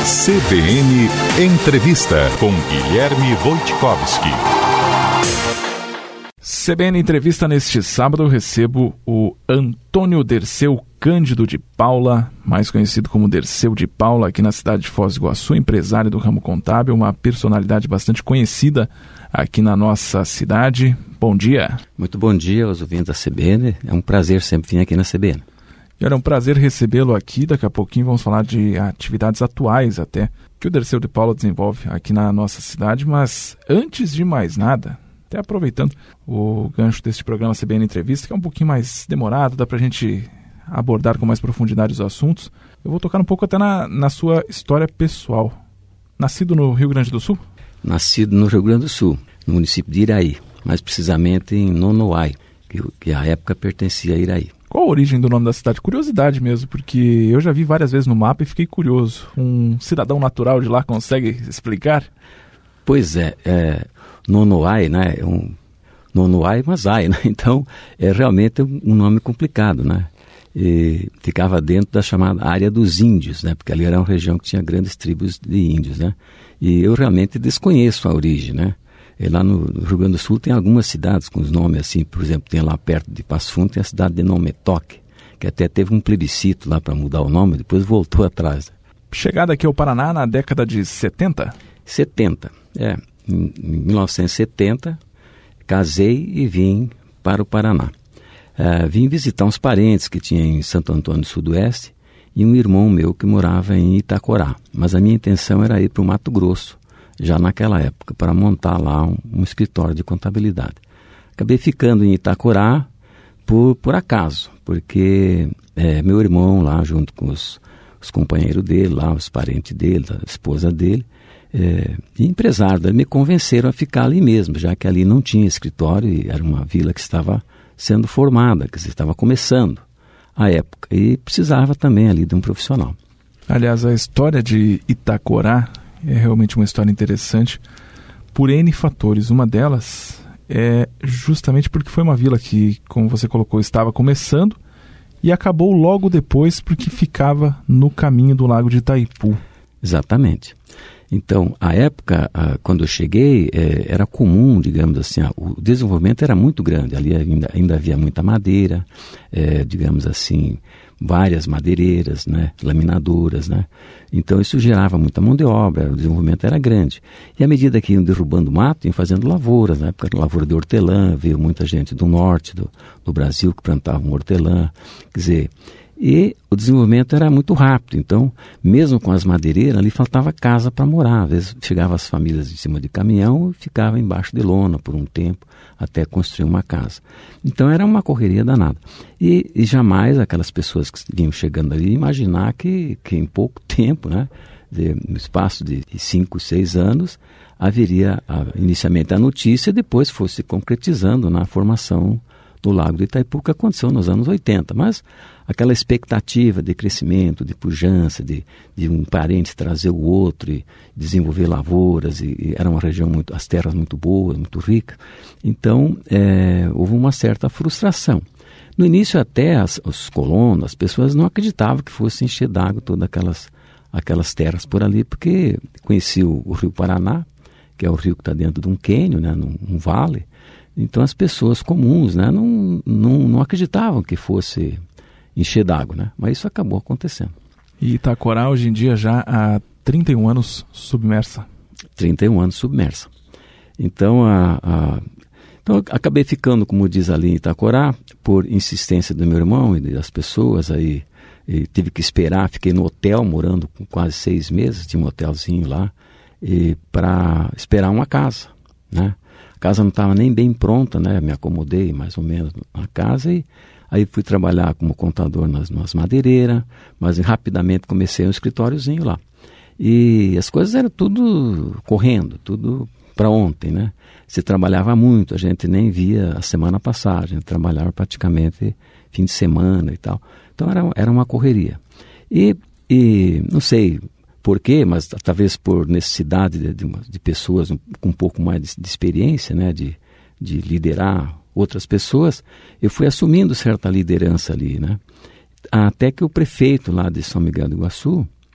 CBN Entrevista com Guilherme Wojtkowski. CBN Entrevista neste sábado, eu recebo o Antônio Derceu Cândido de Paula, mais conhecido como Derceu de Paula, aqui na cidade de Foz do Iguaçu, empresário do ramo contábil, uma personalidade bastante conhecida aqui na nossa cidade. Bom dia. Muito bom dia aos ouvintes da CBN, é um prazer sempre vir aqui na CBN. E era um prazer recebê-lo aqui. Daqui a pouquinho vamos falar de atividades atuais até que o Derceu de Paula desenvolve aqui na nossa cidade, mas antes de mais nada, até aproveitando o gancho deste programa CBN Entrevista, que é um pouquinho mais demorado, dá pra gente abordar com mais profundidade os assuntos, eu vou tocar um pouco até na sua história pessoal. Nascido no Rio Grande do Sul? Nascido no Rio Grande do Sul, no município de Iraí, mais precisamente em Nonoai, que à época pertencia a Iraí. Qual a origem do nome da cidade? Curiosidade mesmo, porque eu já vi várias vezes no mapa e fiquei curioso. Um cidadão natural de lá consegue explicar? Pois é, Nonoai, né? Nonoai Mazai, né? Então, é realmente um nome complicado, né? E ficava dentro da chamada área dos índios, né? Porque ali era uma região que tinha grandes tribos de índios, né? E eu realmente desconheço a origem, né? E lá no Rio Grande do Sul tem algumas cidades com os nomes assim, por exemplo, tem lá perto de Passo Fundo, tem a cidade de Nometoque, que até teve um plebiscito lá para mudar o nome, depois voltou atrás. Chegada aqui ao Paraná na década de 70? 70, em 1970, casei e vim para o Paraná. Vim visitar uns parentes que tinha em Santo Antônio do Sudoeste e um irmão meu que morava em Itacorá, mas a minha intenção era ir para o Mato Grosso, já naquela época, para montar lá um escritório de contabilidade. Acabei ficando em Itacorá por acaso, porque meu irmão lá, junto com os companheiros dele, lá, os parentes dele, a esposa dele, e empresário, me convenceram a ficar ali mesmo, já que ali não tinha escritório e era uma vila que estava sendo formada, que estava começando a época, e precisava também ali de um profissional. Aliás, a história de Itacorá é realmente uma história interessante por N fatores. Uma delas é justamente porque foi uma vila que, como você colocou, estava começando e acabou logo depois porque ficava no caminho do Lago de Itaipu. Exatamente. Então, à época, quando eu cheguei, era comum, digamos assim, o desenvolvimento era muito grande. Ali ainda havia muita madeira, digamos assim, várias madeireiras, né, laminadoras, né? Então isso gerava muita mão de obra, o desenvolvimento era grande. E à medida que iam derrubando mato, iam fazendo lavouras, na época lavoura de hortelã, veio muita gente do norte do Brasil que plantavam hortelã, quer dizer, e o desenvolvimento era muito rápido. Então, mesmo com as madeireiras, ali faltava casa para morar. Às vezes chegavam as famílias em cima de caminhão e ficavam embaixo de lona por um tempo até construir uma casa. Então era uma correria danada. E jamais aquelas pessoas que vinham chegando ali imaginar que em pouco tempo, né, no espaço de 5, 6 anos, haveria inicialmente a notícia e depois fosse se concretizando na formação do Lago de Itaipu, que aconteceu nos anos 80. Mas aquela expectativa de crescimento, de pujança, de um parente trazer o outro e desenvolver lavouras, e era uma região as terras muito boas, muito ricas. Então, houve uma certa frustração. No início até os colonos, as pessoas não acreditavam que fosse encher d'água todas aquelas terras por ali, porque conheciam o Rio Paraná, que é o rio que está dentro de um cânion, né, num vale. Então as pessoas comuns, né, não acreditavam que fosse encher d'água, né? Mas isso acabou acontecendo. E Itacorá hoje em dia já há 31 anos submersa. 31 anos submersa. Então, então acabei ficando, como diz ali em Itacorá, por insistência do meu irmão e das pessoas, aí e tive que esperar, fiquei no hotel morando com quase 6 meses, tinha um hotelzinho lá, para esperar uma casa, né? A casa não estava nem bem pronta, né? Me acomodei mais ou menos na casa e aí fui trabalhar como contador nas madeireiras, mas rapidamente comecei um escritóriozinho lá. E as coisas eram tudo correndo, tudo para ontem, né? Se trabalhava muito, a gente nem via a semana passar, a gente trabalhava praticamente fim de semana e tal. Então era uma correria. E não sei por quê, mas talvez por necessidade de pessoas com um pouco mais de experiência, né? De liderar outras pessoas, eu fui assumindo certa liderança ali, né? Até que o prefeito lá de São Miguel do Iguaçu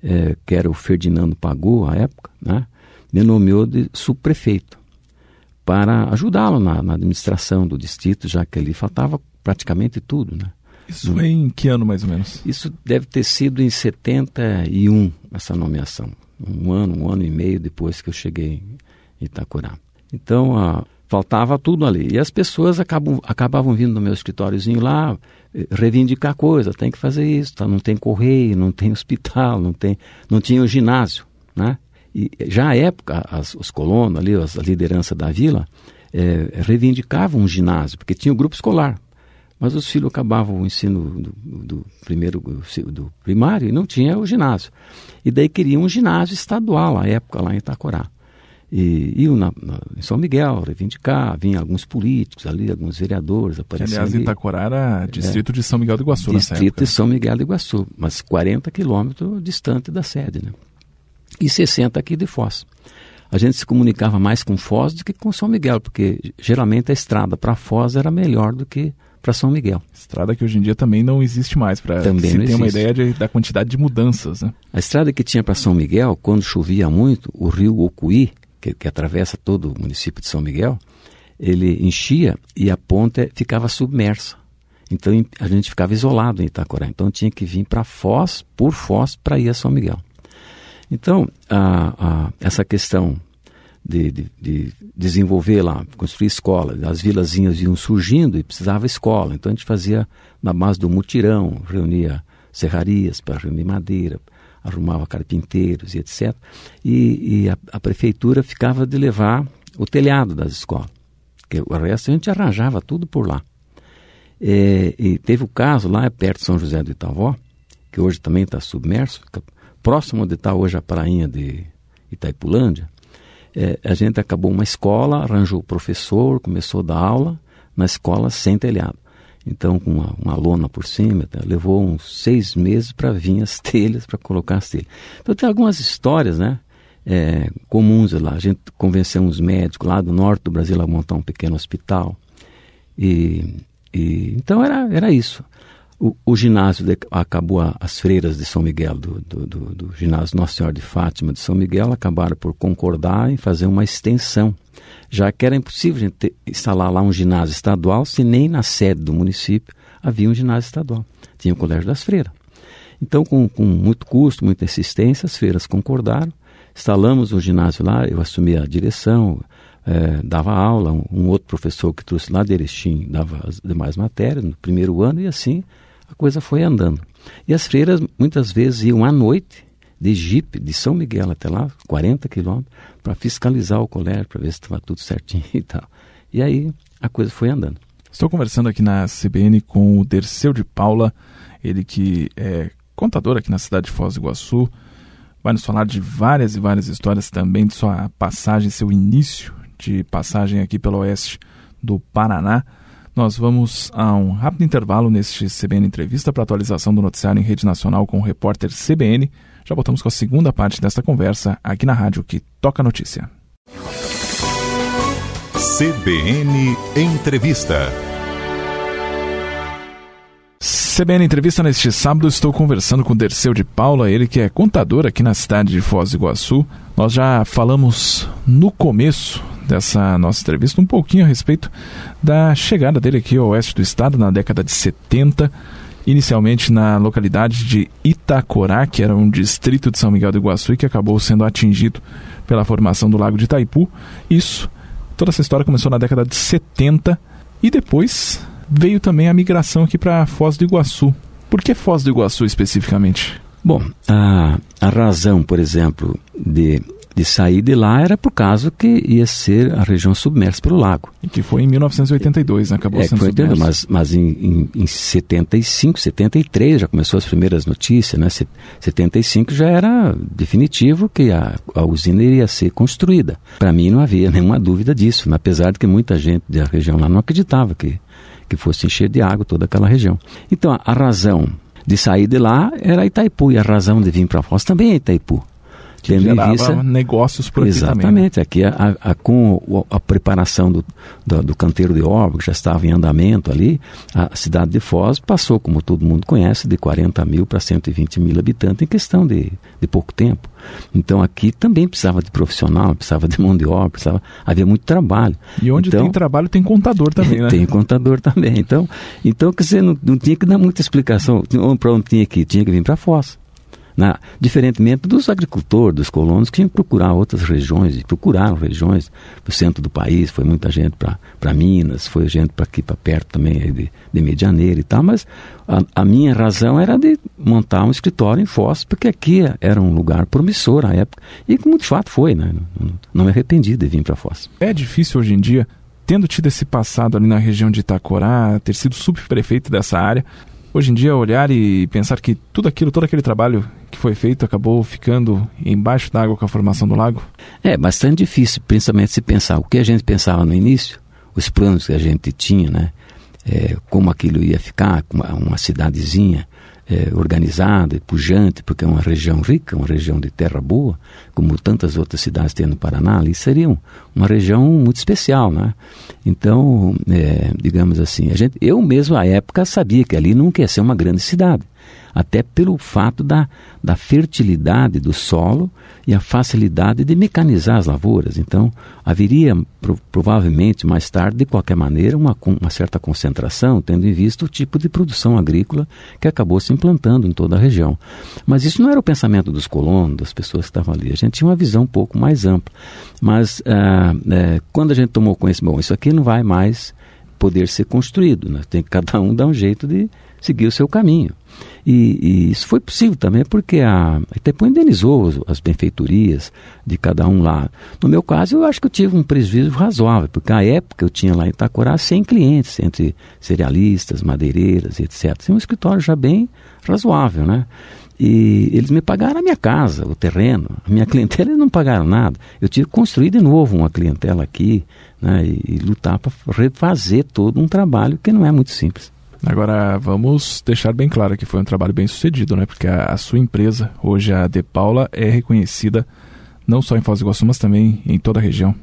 que era o Ferdinando Pagô, à época, né, me nomeou de subprefeito para ajudá-lo na administração do distrito, já que ali faltava praticamente tudo, né? Isso foi em que ano, mais ou menos? Isso deve ter sido em 71, essa nomeação. Um ano e meio depois que eu cheguei em Itacorá. Então, faltava tudo ali. E as pessoas acabavam vindo no meu escritóriozinho lá, reivindicar coisa, tem que fazer isso, tá? Não tem correio, não tem hospital, não tinha o ginásio, né? E já à época, os colonos ali, a liderança da vila, reivindicavam um ginásio, porque tinha o grupo escolar. Mas os filhos acabavam o ensino do primário e não tinha o ginásio. E daí queriam um ginásio estadual, à época, lá em Itacorá. E iam em São Miguel reivindicar, vinham alguns políticos ali, alguns vereadores aparecendo. Aliás, Itacorá era distrito de São Miguel do Iguaçu nessa época. Distrito de São Miguel do Iguaçu, mas 40 quilômetros distante da sede, né? E 60 aqui de Foz. A gente se comunicava mais com Foz do que com São Miguel, porque geralmente a estrada para Foz era melhor do que para São Miguel. Estrada que hoje em dia também não existe mais, para se ter uma ideia da quantidade de mudanças, né? A estrada que tinha para São Miguel, quando chovia muito, o rio Ocuí, que atravessa todo o município de São Miguel, ele enchia e a ponte ficava submersa. Então a gente ficava isolado em Itacorá. Então tinha que vir para Foz, por Foz, para ir a São Miguel. Então, essa questão de desenvolver lá, construir escola, as vilazinhas iam surgindo e precisava escola. Então a gente fazia na base do mutirão, reunia serrarias para reunir madeira, arrumava carpinteiros e etc. E a prefeitura ficava de levar o telhado das escolas, porque o resto a gente arranjava tudo por lá. E teve o caso lá perto de São José do Itavó, que hoje também está submerso, próximo onde está hoje a prainha de Itaipulândia. A gente acabou uma escola, arranjou o professor, começou a dar aula na escola sem telhado. Então, com uma lona por cima, levou uns 6 meses para vir as telhas, para colocar as telhas. Então, tem algumas histórias, né, comuns lá. A gente convenceu uns médicos lá do norte do Brasil a montar um pequeno hospital. Então, era isso. O ginásio acabou, as freiras de São Miguel, do ginásio Nossa Senhora de Fátima de São Miguel, acabaram por concordar em fazer uma extensão, já que era impossível a gente instalar lá um ginásio estadual, se nem na sede do município havia um ginásio estadual. Tinha o Colégio das Freiras. Então, com muito custo, muita insistência, as freiras concordaram, instalamos o ginásio lá, eu assumi a direção, dava aula, um outro professor que trouxe lá de Erechim dava as demais matérias no primeiro ano, e assim a coisa foi andando. E as freiras muitas vezes iam à noite de jipe de São Miguel até lá, 40 quilômetros, para fiscalizar o colégio, para ver se estava tudo certinho e tal. E aí a coisa foi andando. Estou conversando aqui na CBN com o Derceu de Paula, ele que é contador aqui na cidade de Foz do Iguaçu, vai nos falar de várias e várias histórias também de sua passagem, seu início de passagem aqui pelo oeste do Paraná. Nós vamos a um rápido intervalo neste CBN Entrevista para atualização do noticiário em rede nacional com o repórter CBN. Já voltamos com a segunda parte desta conversa aqui na rádio que toca a notícia. CBN Entrevista. CBN Entrevista neste sábado, estou conversando com o Derceu de Paula, ele que é contador aqui na cidade de Foz do Iguaçu. Nós já falamos no começo dessa nossa entrevista um pouquinho a respeito da chegada dele aqui ao oeste do estado na década de 70, inicialmente na localidade de Itacorá, que era um distrito de São Miguel do Iguaçu e que acabou sendo atingido pela formação do Lago de Itaipu. Toda essa história começou na década de 70 e depois veio também a migração aqui para Foz do Iguaçu. Por que Foz do Iguaçu especificamente? Bom, a razão, por exemplo, de sair de lá era por causa que ia ser a região submersa pelo lago. E que foi em 1982, né? Acabou sendo submerso. Mas em 75, 73 já começou as primeiras notícias, né? 75 já era definitivo que a usina iria ser construída. Para mim não havia nenhuma dúvida disso, né? Apesar de que muita gente da região lá não acreditava que fosse encher de água toda aquela região. Então a razão de sair de lá era Itaipu, e a razão de vir para Foz também é Itaipu. Que gerava negócios por aqui. Exatamente, também, né? Aqui com a preparação do canteiro de obra, que já estava em andamento ali, a cidade de Foz passou, como todo mundo conhece, de 40 mil para 120 mil habitantes em questão de pouco tempo. Então aqui também precisava de profissional, precisava de mão de obra, havia muito trabalho. E onde tem trabalho tem contador também, né? Tem contador também. Então quer dizer, não tinha que dar muita explicação para onde tinha que vir para Foz. Diferentemente dos agricultores, dos colonos, que tinham que procurar outras regiões, e procuraram regiões do centro do país, foi muita gente para Minas, foi gente para aqui, para perto também, de Medianeira e tal, mas a minha razão era de montar um escritório em Foz, porque aqui era um lugar promissor à época, e como de fato foi, né? Não me arrependi de vir para Foz. É difícil hoje em dia, tendo tido esse passado ali na região de Itacorá, ter sido subprefeito dessa área, hoje em dia olhar e pensar que todo aquele trabalho que foi feito acabou ficando embaixo d'água com a formação do lago? É bastante difícil, principalmente se pensar o que a gente pensava no início, os planos que a gente tinha, né? Como aquilo ia ficar, uma cidadezinha organizada e pujante, porque é uma região rica, uma região de terra boa, como tantas outras cidades tem no Paraná, ali seria uma região muito especial, né? Então, digamos assim, eu mesmo à época sabia que ali não quer ser uma grande cidade, até pelo fato da fertilidade do solo e a facilidade de mecanizar as lavouras. Então, haveria provavelmente mais tarde, de qualquer maneira, uma certa concentração, tendo em vista o tipo de produção agrícola que acabou se implantando em toda a região. Mas isso não era o pensamento dos colonos, das pessoas que estavam ali. A gente tinha uma visão um pouco mais ampla. Mas quando a gente tomou conhecimento, isso aqui não vai mais poder ser construído, né? Tem que cada um dar um jeito de seguir o seu caminho. E isso foi possível também porque a Itaipu indenizou as benfeitorias de cada um lá. No meu caso, eu acho que eu tive um prejuízo razoável, porque à época eu tinha lá em Itacorá 100 clientes, entre cerealistas, madeireiras, etc. Tinha um escritório já bem razoável, né? E eles me pagaram a minha casa, o terreno, a minha clientela, eles não pagaram nada. Eu tive que construir de novo uma clientela aqui, né? E lutar para refazer todo um trabalho que não é muito simples. Agora, vamos deixar bem claro que foi um trabalho bem sucedido, né? Porque a sua empresa, hoje a De Paula, é reconhecida não só em Foz do Iguaçu, mas também em toda a região.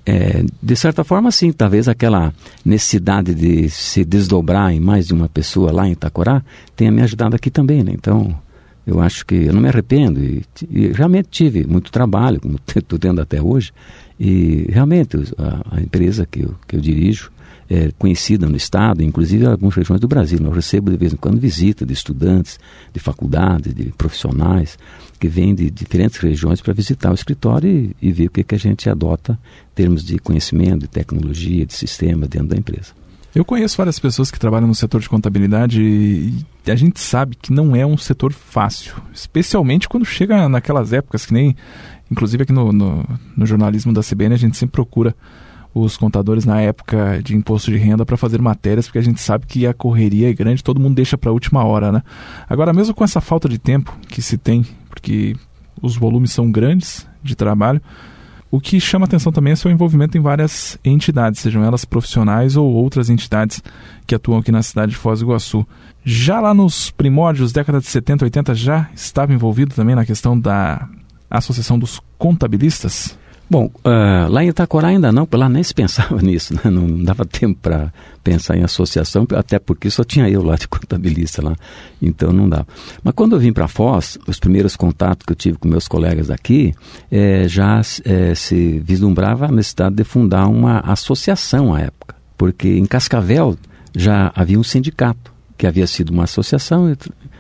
De certa forma, sim. Talvez aquela necessidade de se desdobrar em mais de uma pessoa lá em Itacorá tenha me ajudado aqui também, né? Então, eu acho que eu não me arrependo e realmente tive muito trabalho, como estou tendo até hoje, e realmente a empresa que eu dirijo é conhecida no estado, inclusive em algumas regiões do Brasil. Eu recebo de vez em quando visita de estudantes, de faculdades, de profissionais que vêm de diferentes regiões para visitar o escritório e ver o que a gente adota em termos de conhecimento, de tecnologia, de sistema dentro da empresa. Eu conheço várias pessoas que trabalham no setor de contabilidade e a gente sabe que não é um setor fácil, especialmente quando chega naquelas épocas que nem, inclusive aqui no jornalismo da CBN, a gente sempre procura os contadores na época de imposto de renda para fazer matérias, porque a gente sabe que a correria é grande, todo mundo deixa para a última hora, né? Agora, mesmo com essa falta de tempo que se tem, porque os volumes são grandes de trabalho, o que chama atenção também é seu envolvimento em várias entidades, sejam elas profissionais ou outras entidades que atuam aqui na cidade de Foz do Iguaçu. Já lá nos primórdios, década de 70, 80, já estava envolvido também na questão da Associação dos Contabilistas? Bom, lá em Itacorá ainda não, porque lá nem se pensava nisso, né? Não dava tempo para pensar em associação, até porque só tinha eu lá de contabilista lá, então não dava. Mas quando eu vim para Foz, os primeiros contatos que eu tive com meus colegas daqui, já se vislumbrava a necessidade de fundar uma associação à época, porque em Cascavel já havia um sindicato, que havia sido uma associação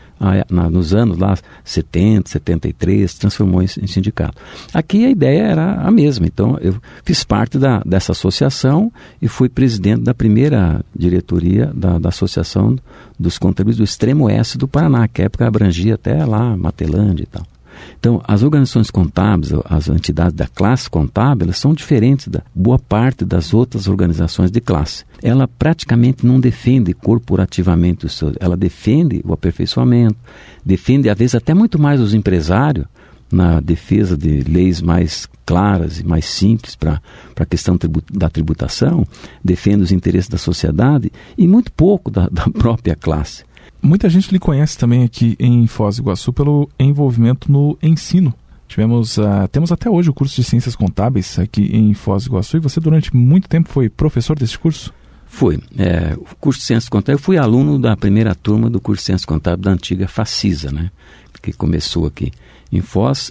nos anos lá 70, 73, transformou em sindicato. Aqui a ideia era a mesma, então eu fiz parte dessa associação e fui presidente da primeira diretoria da Associação dos Contabilistas do Extremo Oeste do Paraná, que à época abrangia até lá Matelândia e tal. Então, as organizações contábeis, as entidades da classe contábil, elas são diferentes da boa parte das outras organizações de classe. Ela praticamente não defende corporativamente ela defende o aperfeiçoamento, defende, às vezes, até muito mais os empresários na defesa de leis mais claras e mais simples para a questão da tributação, defende os interesses da sociedade e muito pouco da própria classe. Muita gente lhe conhece também aqui em Foz do Iguaçu pelo envolvimento no ensino Temos até hoje o curso de Ciências Contábeis aqui em Foz do Iguaçu, e você durante muito tempo foi professor desse curso? Fui. O curso de Ciências Contábeis, eu fui aluno da primeira turma do curso de Ciências Contábeis da antiga Facisa, né? Que começou aqui em Foz.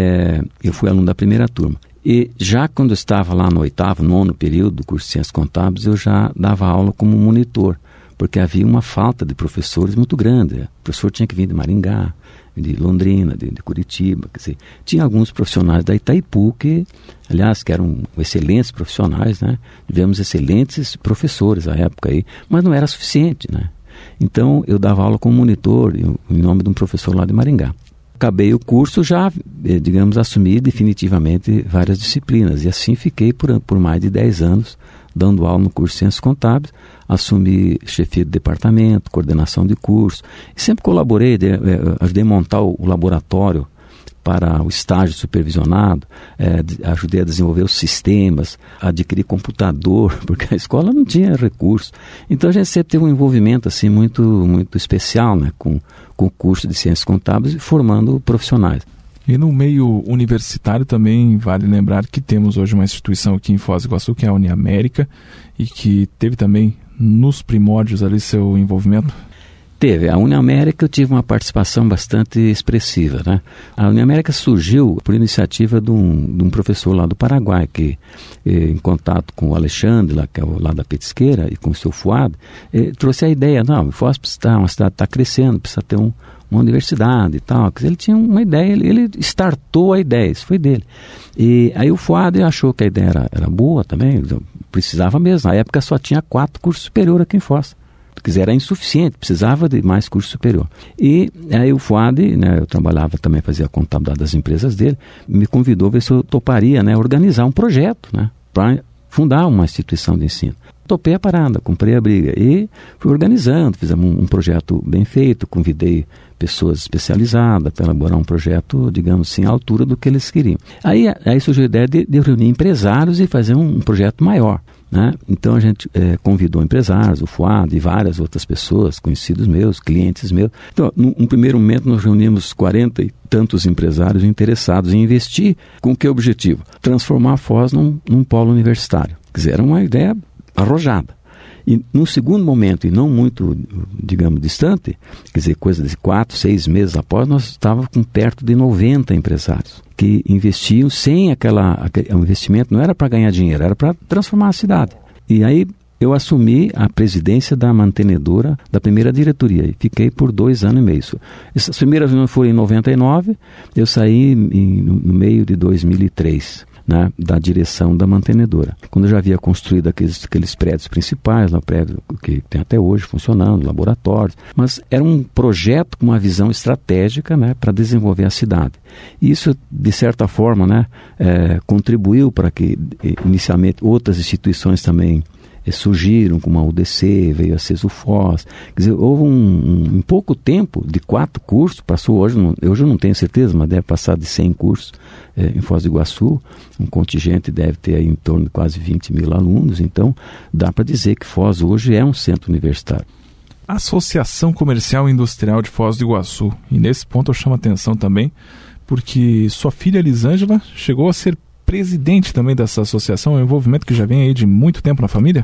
Eu fui aluno da primeira turma. E já quando eu estava lá no 8º, 9º período do curso de Ciências Contábeis, eu já dava aula como monitor, porque havia uma falta de professores muito grande. O professor tinha que vir de Maringá, de Londrina, de Curitiba. Quer dizer, tinha alguns profissionais da Itaipu que, aliás, que eram excelentes profissionais, né? Tivemos excelentes professores à época aí, mas não era suficiente, né? Então, eu dava aula como monitor em nome de um professor lá de Maringá. Acabei o curso, já, digamos, assumi definitivamente várias disciplinas. E assim fiquei por mais de 10 anos dando aula no curso de Ciências Contábeis. Assumi chefia de departamento, coordenação de curso. E sempre colaborei, ajudei a montar o laboratório para o estágio supervisionado, ajudei a desenvolver os sistemas, adquirir computador, porque a escola não tinha recursos. Então a gente sempre teve um envolvimento assim, muito, muito especial, né, com o curso de Ciências Contábeis e formando profissionais. E no meio universitário também vale lembrar que temos hoje uma instituição aqui em Foz do Iguaçu, que é a Uniamérica, e que teve também nos primórdios ali seu envolvimento. Teve. A Uniamérica eu tive uma participação bastante expressiva, né? A Uniamérica surgiu por iniciativa de um professor lá do Paraguai, que em contato com o Alexandre, lá, que é lá da Petisqueira, e com o seu Fuad, trouxe a ideia, não, Foz uma cidade está crescendo, precisa ter uma universidade e tal. Quer dizer, ele tinha uma ideia, ele startou a ideia, isso foi dele. E aí o Fuad achou que a ideia era boa também, precisava mesmo. Na época só tinha 4 cursos superiores aqui em Foz. Era insuficiente, precisava de mais curso superior. E aí o Fuad, né, eu trabalhava também, fazia a contabilidade das empresas dele, me convidou a ver se eu toparia, né, organizar um projeto, né, para fundar uma instituição de ensino. Topei a parada, comprei a briga e fui organizando, fizemos um projeto bem feito, convidei pessoas especializadas para elaborar um projeto, digamos assim, à altura do que eles queriam. Aí surgiu a ideia de reunir empresários e fazer um projeto maior, né? Então a gente convidou empresários, o Fuad e várias outras pessoas, conhecidos meus, clientes meus. Então, num primeiro momento nós reunimos 40 e tantos empresários interessados em investir. Com que objetivo? Transformar a Foz num polo universitário. Quer dizer, era uma ideia arrojada. E num segundo momento, e não muito, digamos, distante, quer dizer, coisa de 4, 6 meses após, nós estávamos com perto de 90 empresários que investiam sem o investimento, não era para ganhar dinheiro, era para transformar a cidade. E aí eu assumi a presidência da mantenedora da primeira diretoria e fiquei por 2 anos e meio. Essas primeiras reuniões foram em 99, eu saí no meio de 2003. Né, da direção da mantenedora. Quando eu já havia construído aqueles prédios principais, o prédio que tem até hoje funcionando, laboratórios, mas era um projeto com uma visão estratégica, né, para desenvolver a cidade. E isso, de certa forma, né, contribuiu para que, inicialmente, outras instituições também surgiram, como a UDC, veio a Sesufós. Quer dizer, houve em pouco tempo, de 4 cursos, passou hoje eu não tenho certeza, mas deve passar de 100 cursos em Foz do Iguaçu. Um contingente deve ter aí em torno de quase 20 mil alunos, então dá para dizer que Foz hoje é um centro universitário. Associação Comercial e Industrial de Foz do Iguaçu, e nesse ponto eu chamo a atenção também, porque sua filha Elisângela chegou a ser presidente também dessa associação, é um envolvimento que já vem aí de muito tempo na família?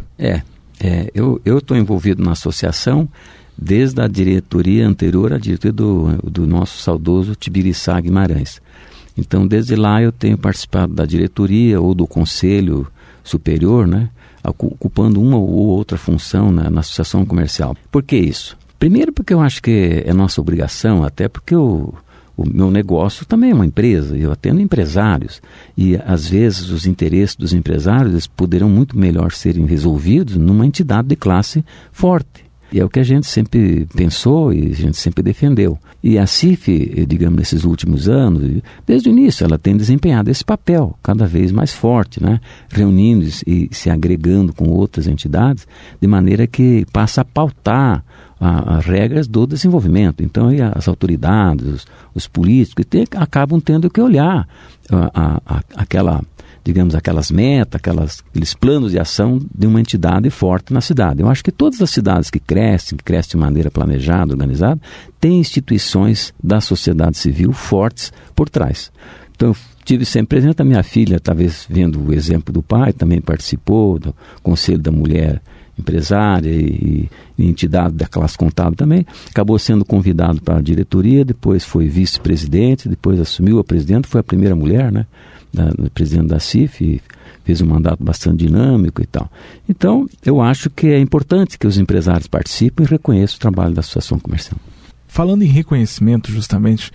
Eu estou envolvido na associação desde a diretoria anterior à diretoria do nosso saudoso Tibiriçá Guimarães. Então, desde lá eu tenho participado da diretoria ou do conselho superior, né, ocupando uma ou outra função na associação comercial. Por que isso? Primeiro porque eu acho que é nossa obrigação, até porque o meu negócio também é uma empresa, eu atendo empresários e às vezes os interesses dos empresários poderão muito melhor serem resolvidos numa entidade de classe forte. E é o que a gente sempre pensou e a gente sempre defendeu. E a CIF, digamos, nesses últimos anos, desde o início, ela tem desempenhado esse papel cada vez mais forte, né? Reunindo e se agregando com outras entidades, de maneira que passa a pautar as regras do desenvolvimento. Então, aí as autoridades, os políticos, acabam tendo que olhar aquela, digamos, aquelas metas, aqueles planos de ação de uma entidade forte na cidade. Eu acho que todas as cidades que crescem de maneira planejada, organizada, têm instituições da sociedade civil fortes por trás. Então, eu tive sempre presente. A minha filha, talvez vendo o exemplo do pai, também participou do Conselho da Mulher Empresária e entidade da classe contábil também. Acabou sendo convidado para a diretoria, depois foi vice-presidente, depois assumiu a presidente, foi a primeira mulher, né, presidente da CIF, e fez um mandato bastante dinâmico e tal. Então, eu acho que é importante que os empresários participem e reconheçam o trabalho da Associação Comercial. Falando em reconhecimento, justamente,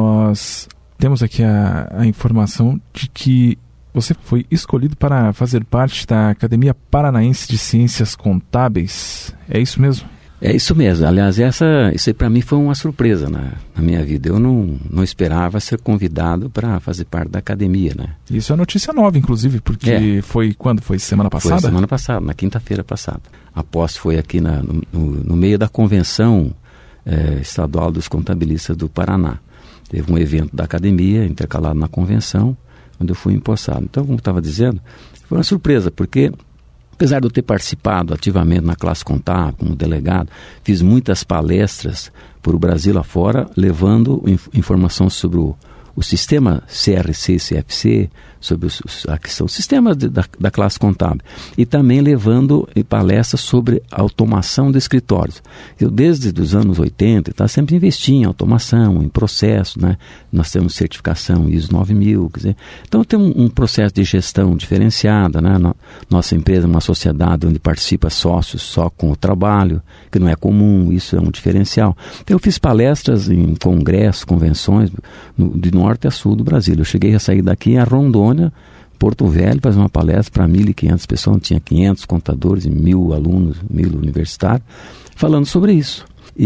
nós temos aqui a informação de que você foi escolhido para fazer parte da Academia Paranaense de Ciências Contábeis. É isso mesmo? É isso mesmo. Aliás, isso aí para mim foi uma surpresa na minha vida. Eu não esperava ser convidado para fazer parte da academia, né? Isso é notícia nova, inclusive, porque foi quando? Foi semana passada? Foi semana passada, na quinta-feira passada. A posse foi aqui no meio da convenção estadual dos contabilistas do Paraná. Teve um evento da academia intercalado na convenção, onde eu fui empossado. Então, como eu estava dizendo, foi uma surpresa, porque apesar de eu ter participado ativamente na classe contábil, como delegado, fiz muitas palestras por o Brasil afora, levando informação sobre o sistema CRC e CFC, sobre a questão, sistemas da classe contábil, e também levando palestras sobre automação de escritórios. Eu, desde os anos 80, sempre investi em automação, em processo, né? Nós temos certificação ISO 9000, quer dizer, então tem um processo de gestão diferenciada, né? Nossa empresa é uma sociedade onde participa sócios só com o trabalho, que não é comum, isso é um diferencial. Então eu fiz palestras em congressos, convenções, de norte a sul do Brasil. Eu cheguei a sair daqui a Rondônia, Porto Velho, fazer uma palestra para 1.500 pessoas, tinha 500 contadores e 1.000 alunos, 1.000 universitários, falando sobre isso.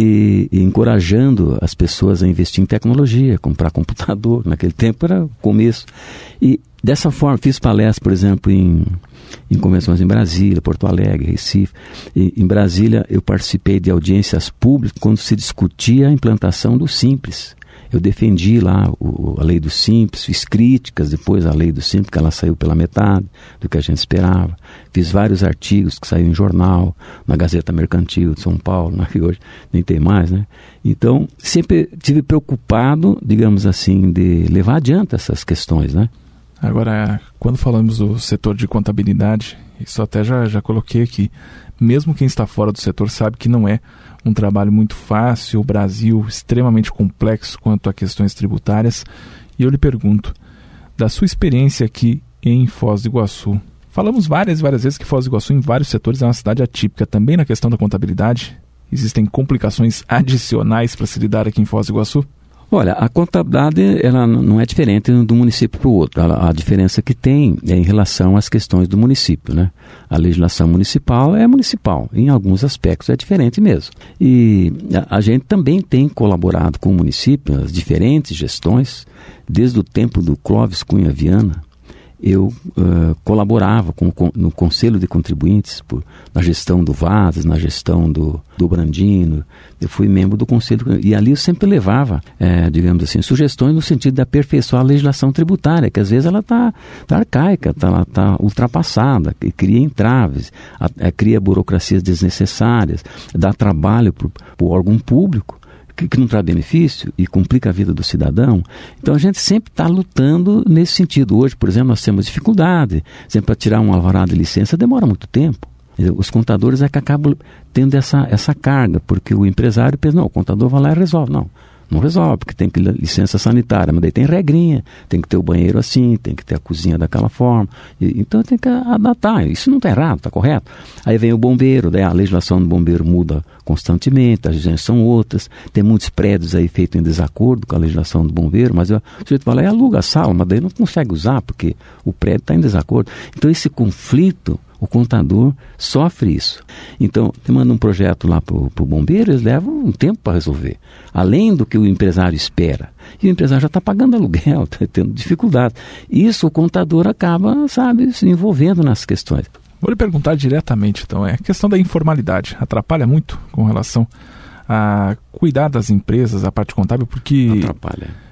E encorajando as pessoas a investir em tecnologia, comprar computador. Naquele tempo era o começo. E dessa forma, fiz palestras, por exemplo, em convenções em Brasília, Porto Alegre, Recife. E, em Brasília, eu participei de audiências públicas quando se discutia a implantação do Simples. Eu defendi lá a lei do Simples, fiz críticas depois à lei do Simples, que ela saiu pela metade do que a gente esperava. Fiz vários artigos que saíram em jornal, na Gazeta Mercantil de São Paulo, né, que hoje nem tem mais, né? Então, sempre tive preocupado, digamos assim, de levar adiante essas questões, né? Agora, quando falamos do setor de contabilidade, isso até já coloquei aqui, mesmo quem está fora do setor sabe que não é um trabalho muito fácil, o Brasil extremamente complexo quanto a questões tributárias. E eu lhe pergunto, da sua experiência aqui em Foz do Iguaçu, falamos várias vezes que Foz do Iguaçu em vários setores é uma cidade atípica, também na questão da contabilidade. Existem complicações adicionais para se lidar aqui em Foz do Iguaçu? Olha, a contabilidade ela não é diferente de um município para o outro. A diferença que tem é em relação às questões do município, né? A legislação municipal é municipal, em alguns aspectos é diferente mesmo. E a gente também tem colaborado com o município, as diferentes gestões, desde o tempo do Clóvis Cunha Viana. Eu colaborava no Conselho de Contribuintes, na gestão do Vazas, na gestão do Brandino. Eu fui membro do Conselho, e ali eu sempre levava, digamos assim, sugestões no sentido de aperfeiçoar a legislação tributária, que às vezes ela está arcaica, ela está ultrapassada, cria entraves, cria burocracias desnecessárias, dá trabalho para o órgão público, que não traz benefício e complica a vida do cidadão. Então a gente sempre está lutando nesse sentido. Hoje, por exemplo, nós temos dificuldade. Sempre para tirar um alvará de licença demora muito tempo. Os contadores é que acabam tendo essa carga, porque o empresário pensa, não, o contador vai lá e resolve. Não resolve, porque tem que licença sanitária, mas daí tem regrinha, tem que ter o banheiro assim, tem que ter a cozinha daquela forma, então tem que adaptar. Isso não está errado, está correto. Aí vem o bombeiro, daí a legislação do bombeiro muda constantemente, as legislações são outras, tem muitos prédios aí feitos em desacordo com a legislação do bombeiro, mas o sujeito fala, aluga a sala, mas daí não consegue usar, porque o prédio está em desacordo. Então esse conflito, o contador sofre isso. Então, você manda um projeto lá para o bombeiro, eles levam um tempo para resolver. Além do que o empresário espera. E o empresário já está pagando aluguel, está tendo dificuldade. Isso o contador acaba, se envolvendo nas questões. Vou lhe perguntar diretamente, então, a questão da informalidade atrapalha muito com relação a cuidar das empresas, a parte contábil, porque... Atrapalha.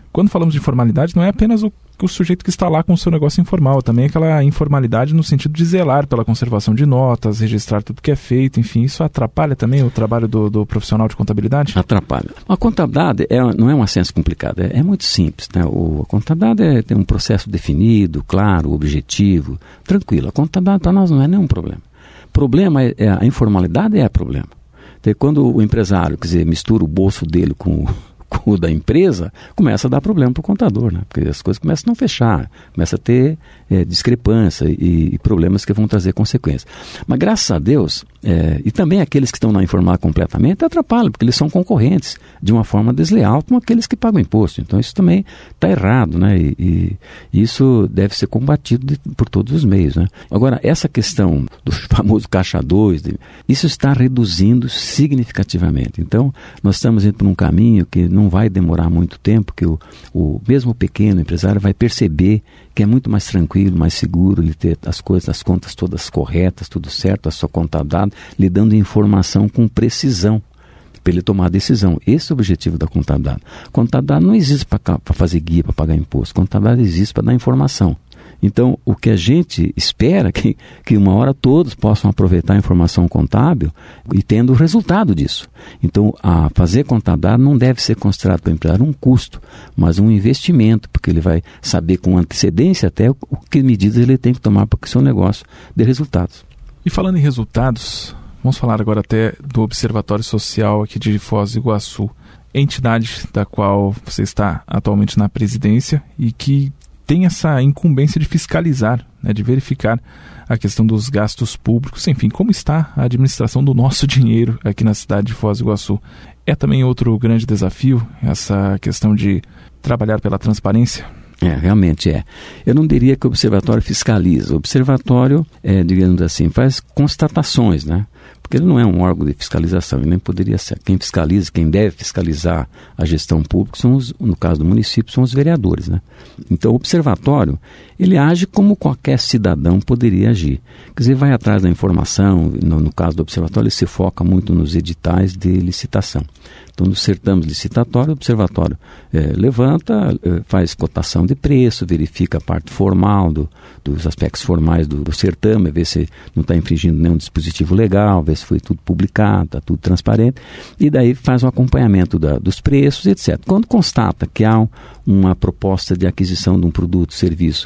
quando falamos de informalidade, não é apenas o sujeito que está lá com o seu negócio informal, também aquela informalidade no sentido de zelar pela conservação de notas, registrar tudo que é feito, enfim, isso atrapalha também o trabalho do profissional de contabilidade? Atrapalha. A contabilidade não é uma ciência complicada, é muito simples, né? A contabilidade tem um processo definido, claro, objetivo, tranquilo. A contabilidade para nós não é nenhum problema. Problema a informalidade é problema. Então, quando o empresário, quer dizer, mistura o bolso dele com o da empresa, começa a dar problema para o contador, né? Porque as coisas começam a não fechar, começa a ter discrepância e problemas que vão trazer consequências. Mas graças a Deus, e também aqueles que estão na informal completamente, atrapalham, porque eles são concorrentes de uma forma desleal com aqueles que pagam imposto. Então isso também está errado, né? E isso deve ser combatido por todos os meios, né? Agora, essa questão do famoso caixa 2, isso está reduzindo significativamente. Então, nós estamos indo por um caminho que não vai demorar muito tempo, que o mesmo pequeno empresário vai perceber que é muito mais tranquilo, mais seguro ele ter as contas todas corretas, tudo certo, a sua contabilidade, lhe dando informação com precisão para ele tomar a decisão. Esse é o objetivo da contabilidade. Contabilidade não existe para fazer guia, para pagar imposto. Contabilidade existe para dar informação. Então, o que a gente espera é que uma hora todos possam aproveitar a informação contábil e tendo o resultado disso. Então, fazer contabilidade não deve ser considerado para o empresário um custo, mas um investimento, porque ele vai saber com antecedência até que medidas ele tem que tomar para que o seu negócio dê resultados. E falando em resultados, vamos falar agora até do Observatório Social aqui de Foz do Iguaçu, entidade da qual você está atualmente na presidência e que tem essa incumbência de fiscalizar, né, de verificar a questão dos gastos públicos, enfim, como está a administração do nosso dinheiro aqui na cidade de Foz do Iguaçu. É também outro grande desafio, essa questão de trabalhar pela transparência? Realmente é. Eu não diria que o observatório fiscaliza. O observatório, digamos assim, faz constatações, né? Porque ele não é um órgão de fiscalização, ele nem poderia ser. Quem fiscaliza, quem deve fiscalizar a gestão pública, no caso do município, são os vereadores, né? Então o observatório, ele age como qualquer cidadão poderia agir. Quer dizer, vai atrás da informação, no caso do observatório, ele se foca muito nos editais de licitação. Então, nos certames licitatórios, o observatório levanta, faz cotação de preço, verifica a parte formal dos aspectos formais do certame, vê se não está infringindo nenhum dispositivo legal, vê se foi tudo publicado, está tudo transparente, e daí faz um acompanhamento dos preços, etc. Quando constata que há uma proposta de aquisição de um produto, serviço,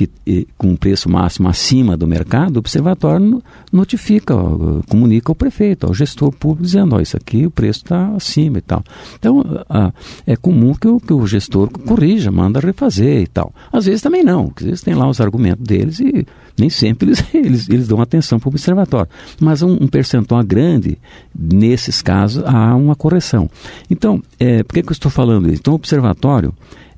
com um preço máximo acima do mercado, o observatório notifica, comunica ao prefeito, ao gestor público, dizendo, isso aqui o preço está acima e tal. Então, é comum que o gestor corrija, manda refazer e tal. Às vezes também não, às vezes tem lá os argumentos deles e nem sempre eles dão atenção para o observatório. Mas um percentual grande, nesses casos, há uma correção. Então, por que eu estou falando isso? Então, o observatório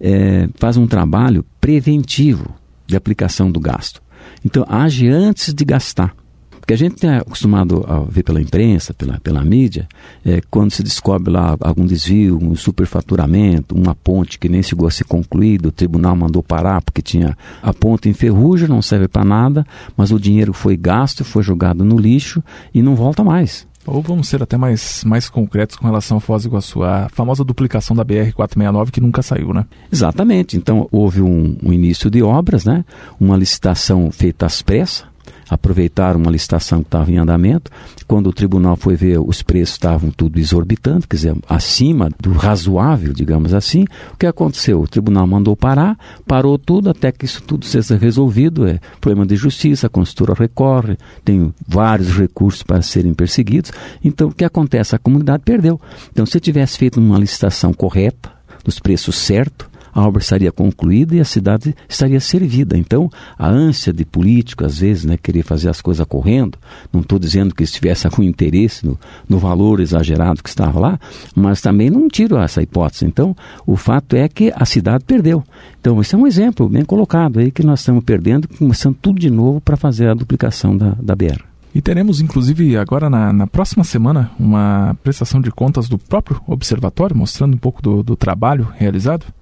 faz um trabalho preventivo de aplicação do gasto. Então, age antes de gastar. Porque a gente é acostumado a ver pela imprensa, pela mídia, quando se descobre lá algum desvio, um superfaturamento, uma ponte que nem chegou a ser concluída, o tribunal mandou parar porque tinha a ponte em ferrugem, não serve para nada, mas o dinheiro foi gasto, foi jogado no lixo e não volta mais. Ou vamos ser até mais concretos com relação a Foz do Iguaçu, a famosa duplicação da BR-469 que nunca saiu, né? Exatamente. Então, houve um início de obras, né? Uma licitação feita às pressas, aproveitaram uma licitação que estava em andamento. Quando o tribunal foi ver, os preços estavam tudo exorbitando, quer dizer, acima do razoável, digamos assim. O que aconteceu? O tribunal mandou parar, parou tudo até que isso tudo seja resolvido. É problema de justiça, a construtora recorre, tem vários recursos para serem perseguidos. Então, o que acontece? A comunidade perdeu. Então, se tivesse feito uma licitação correta, nos preços certos, a obra estaria concluída e a cidade estaria servida. Então, a ânsia de político, às vezes, né, querer fazer as coisas correndo, não estou dizendo que estivesse com interesse no valor exagerado que estava lá, mas também não tiro essa hipótese. Então, o fato é que a cidade perdeu. Então, esse é um exemplo bem colocado aí que nós estamos perdendo, começando tudo de novo para fazer a duplicação da BR. E teremos, inclusive, agora na próxima semana, uma prestação de contas do próprio observatório, mostrando um pouco do trabalho realizado?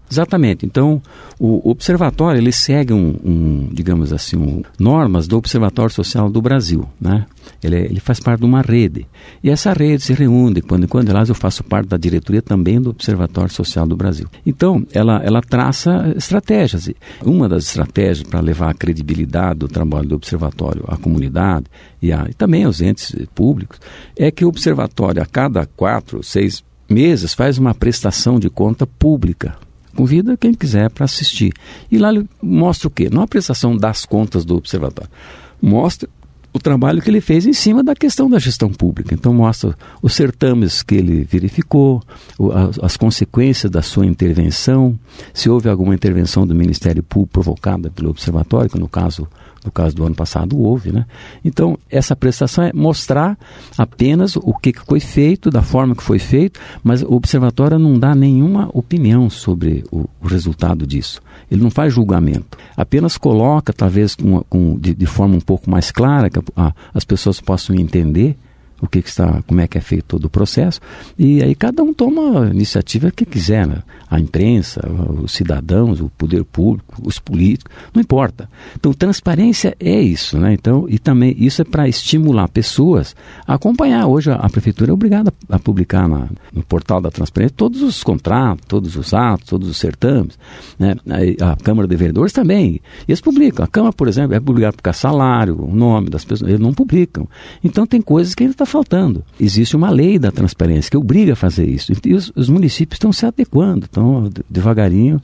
Exatamente. Então, o observatório, ele segue digamos assim, normas do Observatório Social do Brasil, né? Ele faz parte de uma rede. E essa rede se reúne, quando em quando, aliás, eu faço parte da diretoria também do Observatório Social do Brasil. Então, ela traça estratégias. Uma das estratégias para levar a credibilidade do trabalho do observatório à comunidade e também aos entes públicos é que o observatório, a cada 4, 6 meses, faz uma prestação de conta pública. Convida quem quiser para assistir. E lá ele mostra o quê? Não a prestação das contas do observatório. Mostra o trabalho que ele fez em cima da questão da gestão pública. Então mostra os certames que ele verificou, as consequências da sua intervenção, se houve alguma intervenção do Ministério Público provocada pelo observatório, que no caso do ano passado houve, né? Então, essa prestação é mostrar apenas o que foi feito, da forma que foi feito, mas o observatório não dá nenhuma opinião sobre o resultado disso. Ele não faz julgamento. Apenas coloca, talvez de forma um pouco mais clara, que as pessoas possam entender como é que é feito todo o processo, e aí cada um toma a iniciativa que quiser, né? A imprensa, os cidadãos, o poder público, os políticos, não importa. Então, transparência é isso, né? Então, e também isso é para estimular pessoas a acompanhar. Hoje a prefeitura é obrigada a publicar no portal da transparência todos os contratos, todos os atos, todos os certames, né? A Câmara de Vereadores também, e eles publicam. A Câmara, por exemplo, é obrigada a publicar salário, o nome das pessoas, eles não publicam. Então, tem coisas que ainda está faltando. Existe uma lei da transparência que obriga a fazer isso. E os municípios estão se adequando, estão devagarinho,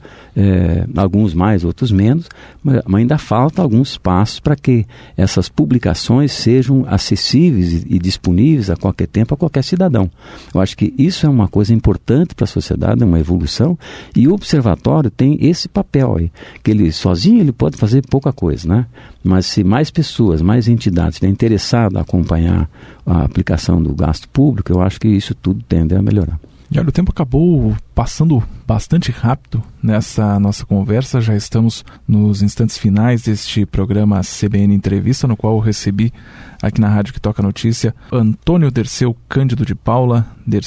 alguns mais, outros menos, mas ainda falta alguns passos para que essas publicações sejam acessíveis e disponíveis a qualquer tempo, a qualquer cidadão. Eu acho que isso é uma coisa importante para a sociedade, é uma evolução, e o observatório tem esse papel aí, que ele sozinho ele pode fazer pouca coisa, né? Mas se mais pessoas, mais entidades estiverem interessadas a acompanhar a aplicação do gasto público, eu acho que isso tudo tende a melhorar. E olha, o tempo acabou passando bastante rápido nessa nossa conversa. Já estamos nos instantes finais deste programa CBN Entrevista, no qual eu recebi aqui na Rádio que Toca Notícia Antônio Derceu Cândido de Paula,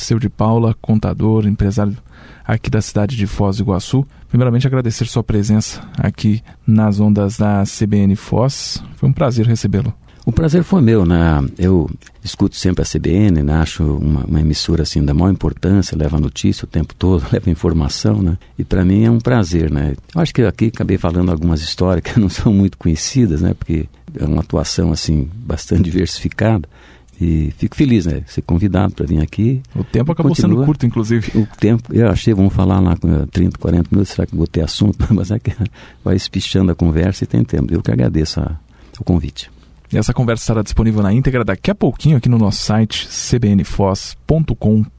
contador, empresário aqui da cidade de Foz do Iguaçu. Primeiramente, agradecer sua presença aqui nas ondas da CBN Foz. Foi um prazer recebê-lo. O prazer foi meu, né? Eu escuto sempre a CBN, né? Acho uma emissora assim da maior importância, leva notícia o tempo todo, leva informação, né? E para mim é um prazer, né? Eu acho que aqui acabei falando algumas histórias que não são muito conhecidas, né? Porque é uma atuação assim bastante diversificada. E fico feliz, né? Ser convidado para vir aqui. O tempo acabou sendo curto, inclusive. O tempo, eu achei, vamos falar lá com 30, 40 minutos, será que vou ter assunto? Mas é que vai espichando a conversa e tem tempo. Eu que agradeço o convite. E essa conversa estará disponível na íntegra daqui a pouquinho aqui no nosso site cbnfoz.com.br.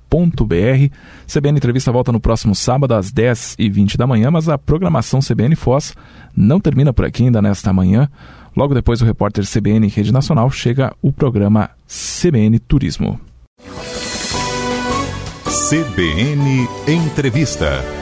CBN Entrevista volta no próximo sábado às 10h20 da manhã, mas a programação CBN Foz não termina por aqui ainda nesta manhã. Logo depois do repórter CBN Rede Nacional chega o programa CBN Turismo. CBN Entrevista.